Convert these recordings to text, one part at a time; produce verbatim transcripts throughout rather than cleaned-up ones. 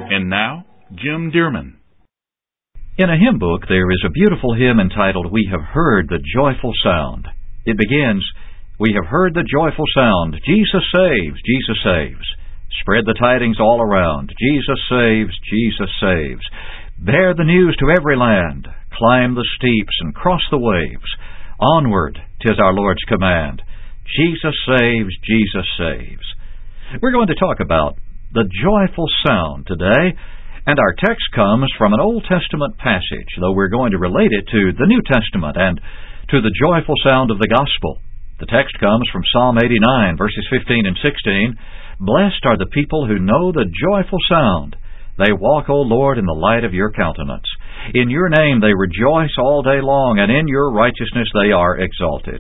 And now, Jim Dearman. In a hymn book, there is a beautiful hymn entitled, "We Have Heard the Joyful Sound." It begins, "We have heard the joyful sound. Jesus saves, Jesus saves. Spread the tidings all around. Jesus saves, Jesus saves. Bear the news to every land. Climb the steeps and cross the waves. Onward, 'tis our Lord's command. Jesus saves, Jesus saves." We're going to talk about the joyful sound today, and our text comes from an Old Testament passage, though we're going to relate it to the New Testament and to the joyful sound of the gospel. The text comes from Psalm eighty-nine, verses fifteen and sixteen. "Blessed are the people who know the joyful sound. They walk, O Lord, in the light of your countenance. In your name they rejoice all day long, and in your righteousness they are exalted."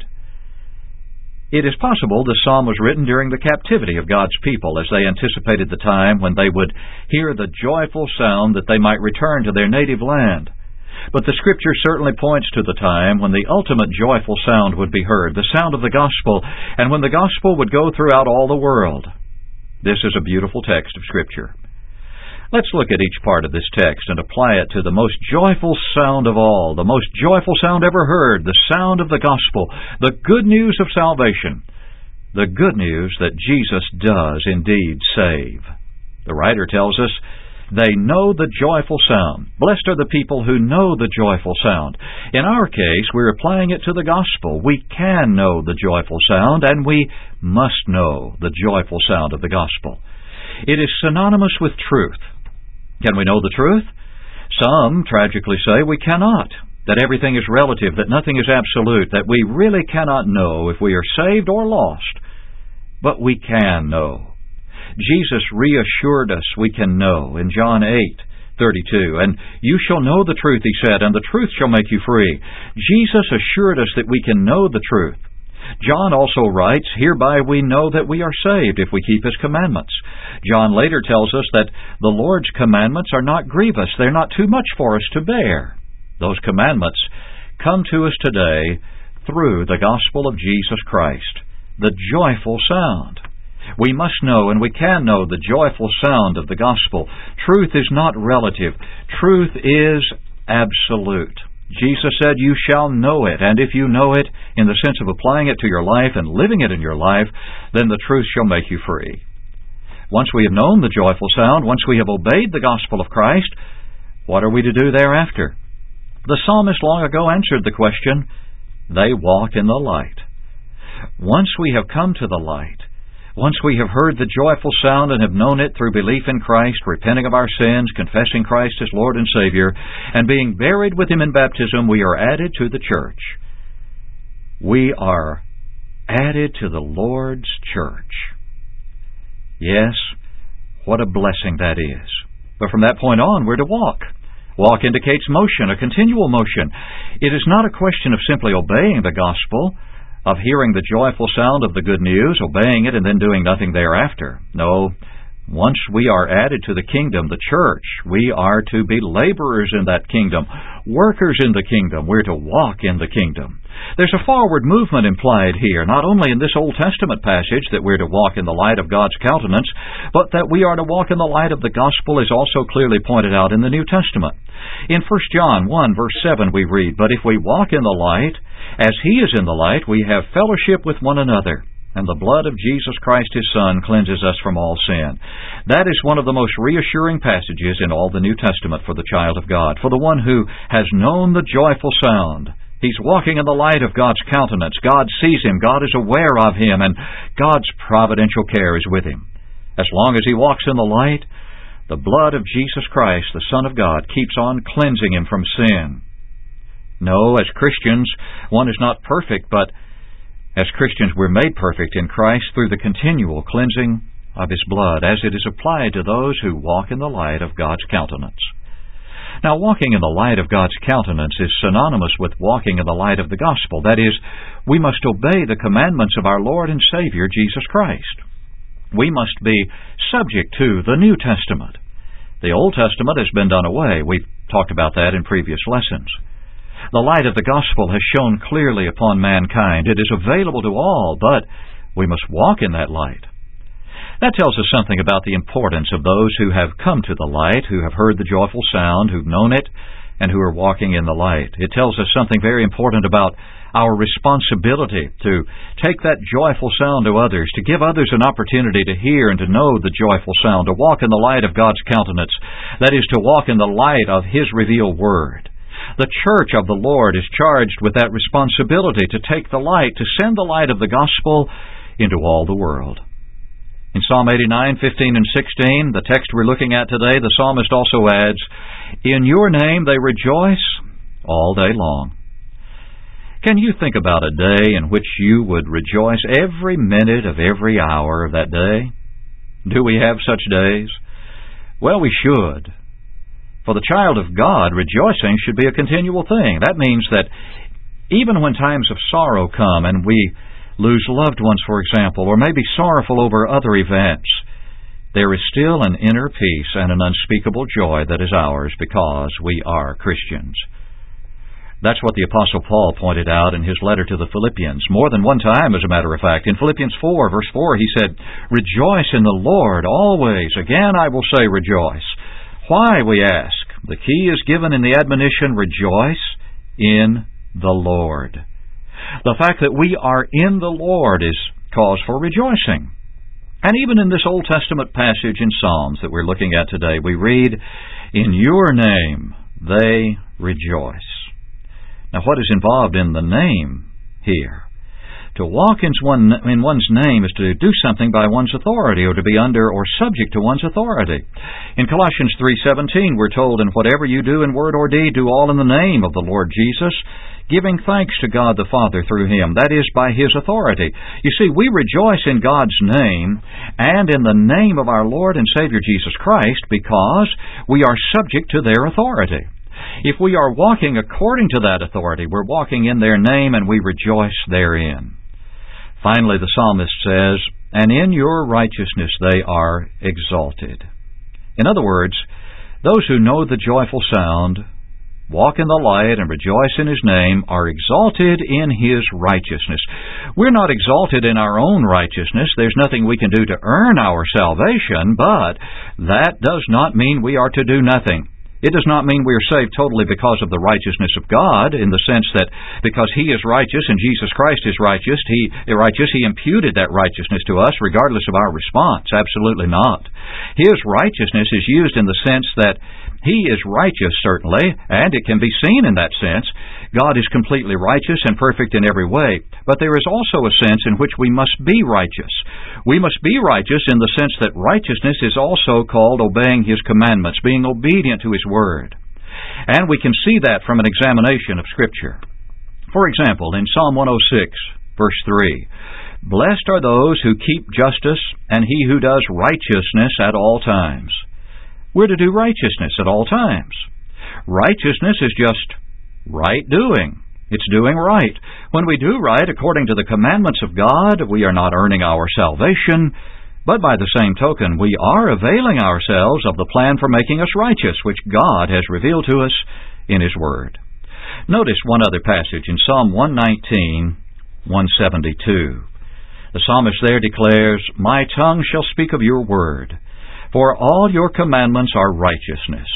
It is possible this psalm was written during the captivity of God's people as they anticipated the time when they would hear the joyful sound that they might return to their native land. But the Scripture certainly points to the time when the ultimate joyful sound would be heard, the sound of the gospel, and when the gospel would go throughout all the world. This is a beautiful text of Scripture. Let's look at each part of this text and apply it to the most joyful sound of all, the most joyful sound ever heard, the sound of the gospel, the good news of salvation, the good news that Jesus does indeed save. The writer tells us, they know the joyful sound. Blessed are the people who know the joyful sound. In our case, we're applying it to the gospel. We can know the joyful sound, and we must know the joyful sound of the gospel. It is synonymous with truth. Can we know the truth? Some tragically say we cannot, that everything is relative, that nothing is absolute, that we really cannot know if we are saved or lost. But we can know. Jesus reassured us we can know in John eight thirty-two. "And you shall know the truth," he said, "and the truth shall make you free." Jesus assured us that we can know the truth. John also writes, "Hereby we know that we are saved if we keep His commandments." John later tells us that the Lord's commandments are not grievous. They're not too much for us to bear. Those commandments come to us today through the gospel of Jesus Christ, the joyful sound. We must know, and we can know, the joyful sound of the gospel. Truth is not relative. Truth is absolute. Jesus said, "You shall know it," and if you know it in the sense of applying it to your life and living it in your life, then the truth shall make you free. Once we have known the joyful sound, once we have obeyed the gospel of Christ, what are we to do thereafter? The psalmist long ago answered the question, they walk in the light. Once we have come to the light, once we have heard the joyful sound and have known it through belief in Christ, repenting of our sins, confessing Christ as Lord and Savior, and being buried with Him in baptism, we are added to the church. We are added to the Lord's church. Yes, what a blessing that is. But from that point on, we're to walk. Walk indicates motion, a continual motion. It is not a question of simply obeying the gospel, of hearing the joyful sound of the good news, obeying it, and then doing nothing thereafter. No, once we are added to the kingdom, the church, we are to be laborers in that kingdom, workers in the kingdom. We're to walk in the kingdom. There's a forward movement implied here, not only in this Old Testament passage that we're to walk in the light of God's countenance, but that we are to walk in the light of the gospel is also clearly pointed out in the New Testament. In First John one, verse seven, we read, "But if we walk in the light, as He is in the light, we have fellowship with one another, and the blood of Jesus Christ His Son cleanses us from all sin." That is one of the most reassuring passages in all the New Testament for the child of God, for the one who has known the joyful sound. He's walking in the light of God's countenance. God sees him. God is aware of him, and God's providential care is with him. As long as he walks in the light, the blood of Jesus Christ, the Son of God, keeps on cleansing him from sin. No, as Christians, one is not perfect, but as Christians we're made perfect in Christ through the continual cleansing of His blood, as it is applied to those who walk in the light of God's countenance. Now, walking in the light of God's countenance is synonymous with walking in the light of the gospel. That is, we must obey the commandments of our Lord and Savior, Jesus Christ. We must be subject to the New Testament. The Old Testament has been done away. We've talked about that in previous lessons. The light of the gospel has shone clearly upon mankind. It is available to all, but we must walk in that light. That tells us something about the importance of those who have come to the light, who have heard the joyful sound, who've known it, and who are walking in the light. It tells us something very important about our responsibility to take that joyful sound to others, to give others an opportunity to hear and to know the joyful sound, to walk in the light of God's countenance, that is, to walk in the light of His revealed Word. The church of the Lord is charged with that responsibility to take the light, to send the light of the gospel into all the world. In Psalm eighty-nine, fifteen and sixteen, the text we're looking at today, the psalmist also adds, "In your name they rejoice all day long." Can you think about a day in which you would rejoice every minute of every hour of that day? Do we have such days? Well, we should. For the child of God, rejoicing should be a continual thing. That means that even when times of sorrow come and we lose loved ones, for example, or may be sorrowful over other events, there is still an inner peace and an unspeakable joy that is ours because we are Christians. That's what the Apostle Paul pointed out in his letter to the Philippians, more than one time, as a matter of fact. In Philippians four, verse four, he said, "Rejoice in the Lord always. Again I will say rejoice." Why, we ask? The key is given in the admonition, rejoice in the Lord. The fact that we are in the Lord is cause for rejoicing. And even in this Old Testament passage in Psalms that we're looking at today, we read, "In your name they rejoice." Now, what is involved in the name here? To walk in, one, in one's name is to do something by one's authority, or to be under or subject to one's authority. In Colossians three seventeen, we're told, "And whatever you do in word or deed, do all in the name of the Lord Jesus, giving thanks to God the Father through Him," that is, by His authority. You see, we rejoice in God's name and in the name of our Lord and Savior Jesus Christ because we are subject to their authority. If we are walking according to that authority, we're walking in their name and we rejoice therein. Finally, the psalmist says, "And in your righteousness they are exalted." In other words, those who know the joyful sound, walk in the light, and rejoice in His name are exalted in His righteousness. We're not exalted in our own righteousness. There's nothing we can do to earn our salvation, but that does not mean we are to do nothing. It does not mean we are saved totally because of the righteousness of God, in the sense that because He is righteous and Jesus Christ is righteous, He righteous, He imputed that righteousness to us regardless of our response. Absolutely not. His righteousness is used in the sense that He is righteous, certainly, and it can be seen in that sense. God is completely righteous and perfect in every way, but there is also a sense in which we must be righteous. We must be righteous in the sense that righteousness is also called obeying His commandments, being obedient to His Word. And we can see that from an examination of Scripture. For example, in Psalm one oh six, verse three, "Blessed are those who keep justice, and he who does righteousness at all times." We're to do righteousness at all times. Righteousness is just right doing. It's doing right. When we do right according to the commandments of God, we are not earning our salvation, but by the same token, we are availing ourselves of the plan for making us righteous, which God has revealed to us in His Word. Notice one other passage in Psalm one nineteen, one seventy-two. The psalmist there declares, "My tongue shall speak of your word, for all your commandments are righteousness."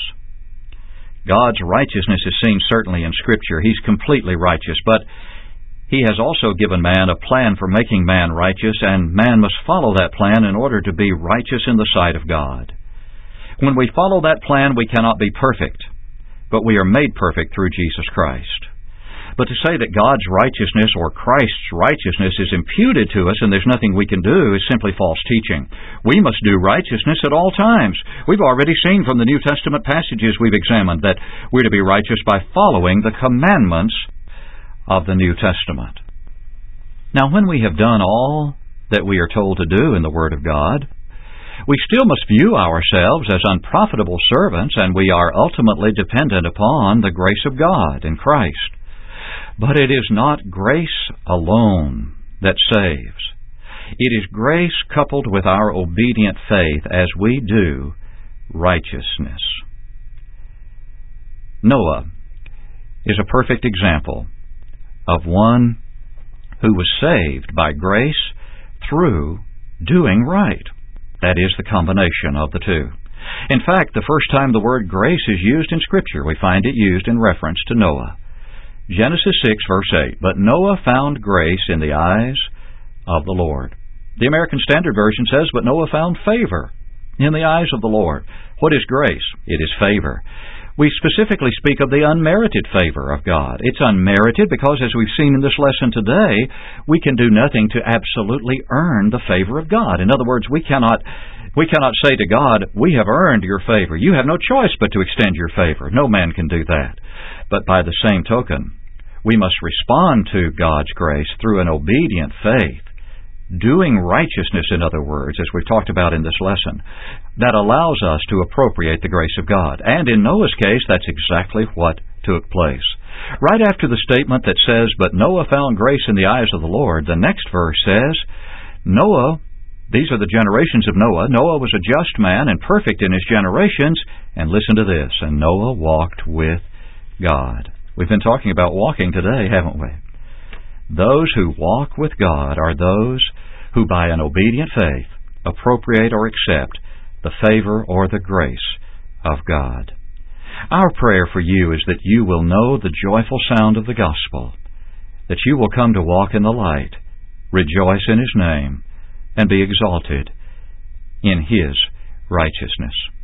God's righteousness is seen certainly in Scripture. He's completely righteous, but He has also given man a plan for making man righteous, and man must follow that plan in order to be righteous in the sight of God. When we follow that plan, we cannot be perfect, but we are made perfect through Jesus Christ. But to say that God's righteousness or Christ's righteousness is imputed to us and there's nothing we can do is simply false teaching. We must do righteousness at all times. We've already seen from the New Testament passages we've examined that we're to be righteous by following the commandments of the New Testament. Now, when we have done all that we are told to do in the Word of God, we still must view ourselves as unprofitable servants, and we are ultimately dependent upon the grace of God in Christ. But it is not grace alone that saves. It is grace coupled with our obedient faith as we do righteousness. Noah is a perfect example of one who was saved by grace through doing right. That is the combination of the two. In fact, the first time the word grace is used in Scripture, we find it used in reference to Noah. Genesis six, verse eight, "But Noah found grace in the eyes of the Lord." The American Standard Version says, "But Noah found favor in the eyes of the Lord." What is grace? It is favor. We specifically speak of the unmerited favor of God. It's unmerited because, as we've seen in this lesson today, we can do nothing to absolutely earn the favor of God. In other words, we cannot we cannot say to God, "We have earned your favor. You have no choice but to extend your favor." No man can do that. But by the same token, we must respond to God's grace through an obedient faith, doing righteousness, in other words, as we've talked about in this lesson, that allows us to appropriate the grace of God. And in Noah's case, that's exactly what took place. Right after the statement that says, "But Noah found grace in the eyes of the Lord," the next verse says, Noah, these are the generations of Noah. Noah was a just man and perfect in his generations. And listen to this, "And Noah walked with God." We've been talking about walking today, haven't we? Those who walk with God are those who, by an obedient faith, appropriate or accept the favor or the grace of God. Our prayer for you is that you will know the joyful sound of the gospel, that you will come to walk in the light, rejoice in His name, and be exalted in His righteousness.